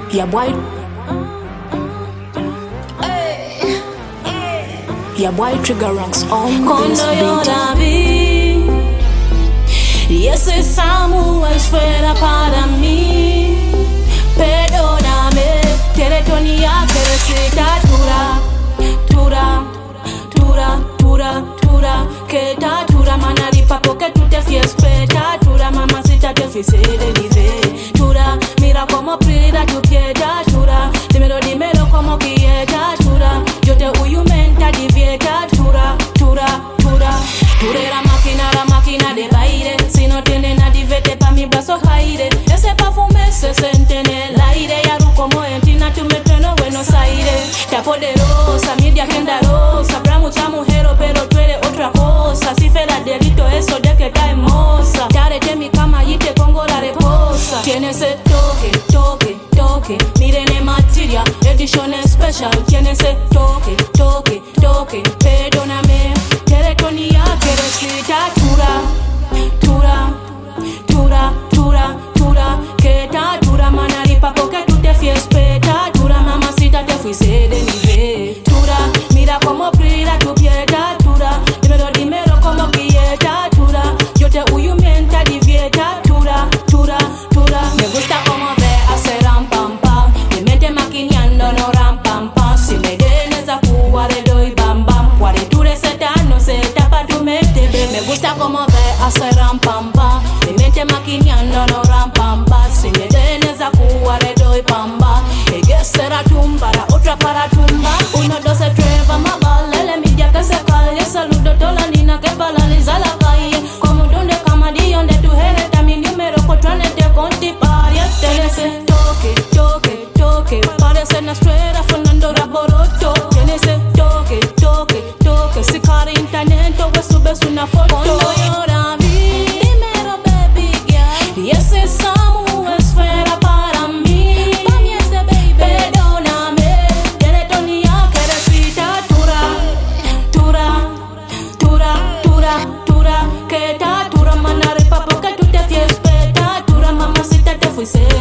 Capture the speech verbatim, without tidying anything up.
Yeah, boy. Yeah, boy, Trigger ranks on this beat. Yes, es amo, espera para mí. Perdóname, teletonia, teresita, tura, tura, tura, tura, tura. Que ta tura, manaripa, porque tú te fiespeta, tura, mamacita, te fiese de nivel. Tura, mira como prida tu piedad, tura. Dímelo, dímelo como quieta, tura. Yo te huyo menta, divieta, tura, tura, tura. Tura la máquina, la máquina de baile. Si no tiene nadie, vete pa' mi brazo, aire. Ese perfume se siente en el aire. Y arru como en Tina, tú me trenos Buenos Aires. Está poderosa, media agenda rosa. Habrá mucha mujer, pero tú eres otra cosa. Si fe la delito, eso de que está hermosa. Te haré mi cama y te pongo la reposa. Tiene ese toque, toque, toque. Miren el material, edición especial. Tiene ese toque, toque, toque. Perdóname, teletonia, teresita, tura, tura, tura, tura, tura. Que ta tura, manaripa, porque tú te fiespeta. Tura, mamacita, te fuiste de nivel. Tura, mira como brilla tu piedad. Tura, dímelo, dímelo como quieta. Tura, yo te huyo mientras divieta. Tura, tura, tura. Me gusta como ve hacer ram pam pam. Me mete maquinando no ram pam pam. Si me denes a jugar doy bam bam. Guariture seta no se tapa tu mente. Me gusta como ve hacer ram pam pam. Me mete maquinando no ram pam pam. Si me denes a jugar doy bam bam. Ella será tumba, la otra para tumba. Uno, dos, tres, vamos a valer. Media que se cae. Saludo a toda la nina que paraliza la calle. Como donde camadí, donde tu eres. También número cuatro en este contiparia. Tienes ese toque, toque, toque. Parece una estrella, Fernando Raboroto. Tienes ese toque, toque, toque. Si cara internet, todo subes una foto. Cuando llora a mí, dímelo, baby girl. Y ese Samu es fuera para mí. Pa' mí ese baby. Perdóname, teletonia, que recita, tura, tura, tura, tura, tura. Que ta tura, manaripa, porque tú te fiespeta. Tura, mamacita, te fuiste